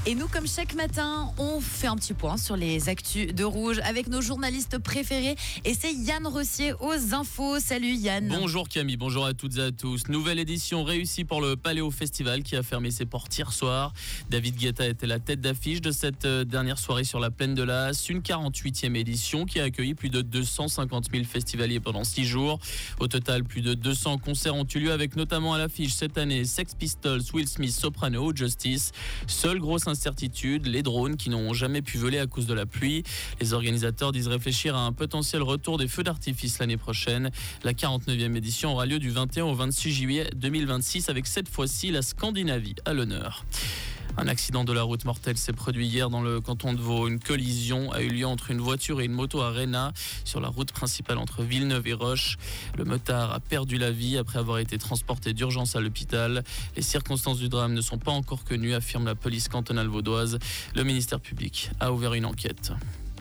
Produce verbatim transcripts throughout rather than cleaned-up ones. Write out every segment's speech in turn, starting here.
Et nous, comme chaque matin, on fait un petit point sur les actus de Rouge avec nos journalistes préférés. Et c'est Yann Rossier aux infos. Salut Yann. Bonjour Camille, bonjour à toutes et à tous. Nouvelle édition réussie pour le Paléo Festival qui a fermé ses portes hier soir. David Guetta était la tête d'affiche de cette dernière soirée sur la plaine de l'As. Une quarante-huitième édition qui a accueilli plus de deux cent cinquante mille festivaliers pendant six jours. Au total, plus de deux cents concerts ont eu lieu avec notamment à l'affiche cette année Sex Pistols, Will Smith, Soprano, Justice. Seule grosse incertitude, les drones qui n'ont jamais pu voler à cause de la pluie. Les organisateurs disent réfléchir à un potentiel retour des feux d'artifice l'année prochaine. La quarante-neuvième édition aura lieu du vingt et un au vingt-six juillet deux mille vingt-six avec cette fois-ci la Scandinavie à l'honneur. Un accident de la route mortelle s'est produit hier dans le canton de Vaud. Une collision a eu lieu entre une voiture et une moto à Rhénat, sur la route principale entre Villeneuve et Roche. Le motard a perdu la vie après avoir été transporté d'urgence à l'hôpital. Les circonstances du drame ne sont pas encore connues, affirme la police cantonale vaudoise. Le ministère public a ouvert une enquête.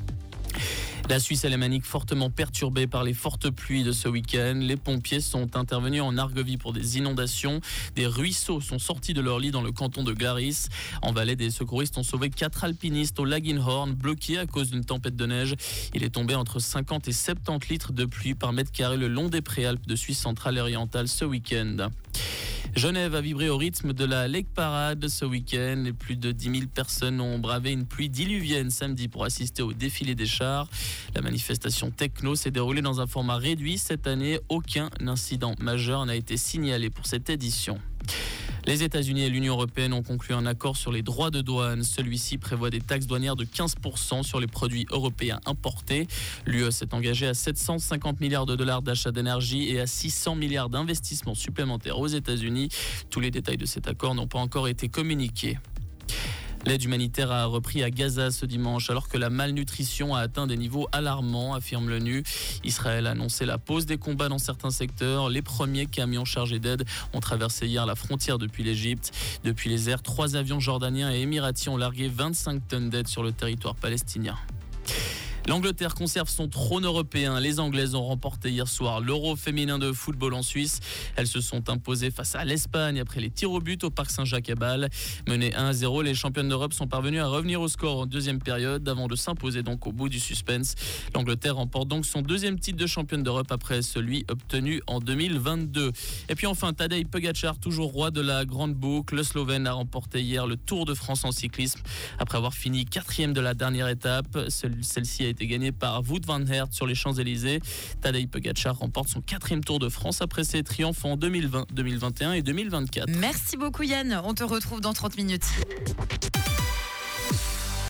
La Suisse alémanique fortement perturbée par les fortes pluies de ce week-end. Les pompiers sont intervenus en Argovie pour des inondations. Des ruisseaux sont sortis de leur lit dans le canton de Glaris. En Valais, des secouristes ont sauvé quatre alpinistes au Laginhorn, bloqués à cause d'une tempête de neige. Il est tombé entre cinquante et soixante-dix litres de pluie par mètre carré le long des préalpes de Suisse centrale et orientale ce week-end. Genève a vibré au rythme de la Lake Parade ce week-end. Et plus de dix mille personnes ont bravé une pluie diluvienne samedi pour assister au défilé des chars. La manifestation techno s'est déroulée dans un format réduit cette année. Aucun incident majeur n'a été signalé pour cette édition. Les États-Unis et l'Union européenne ont conclu un accord sur les droits de douane. Celui-ci prévoit des taxes douanières de quinze pour cent sur les produits européens importés. L'U E s'est engagée à sept cent cinquante milliards de dollars d'achat d'énergie et à six cents milliards d'investissements supplémentaires aux États-Unis. Tous les détails de cet accord n'ont pas encore été communiqués. L'aide humanitaire a repris à Gaza ce dimanche alors que la malnutrition a atteint des niveaux alarmants, affirme l'ONU. Israël a annoncé la pause des combats dans certains secteurs. Les premiers camions chargés d'aide ont traversé hier la frontière depuis l'Égypte. Depuis les airs, trois avions jordaniens et émiratis ont largué vingt-cinq tonnes d'aide sur le territoire palestinien. L'Angleterre conserve son trône européen. Les Anglaises ont remporté hier soir l'Euro féminin de football en Suisse. Elles se sont imposées face à l'Espagne après les tirs au but au Parc Saint-Jacques-à-Bâle. Menées un à zéro, les championnes d'Europe sont parvenues à revenir au score en deuxième période avant de s'imposer donc au bout du suspense. L'Angleterre remporte donc son deuxième titre de championne d'Europe après celui obtenu en deux mille vingt-deux. Et puis enfin, Tadej Pogačar, toujours roi de la grande boucle. Le Slovène a remporté hier le Tour de France en cyclisme après avoir fini quatrième de la dernière étape. Celle-ci a été gagné par Wout van Aert sur les Champs-Élysées. Tadej Pogačar remporte son quatrième Tour de France après ses triomphes en deux mille vingt, deux mille vingt et un et deux mille vingt-quatre. Merci beaucoup Yann, on te retrouve dans trente minutes.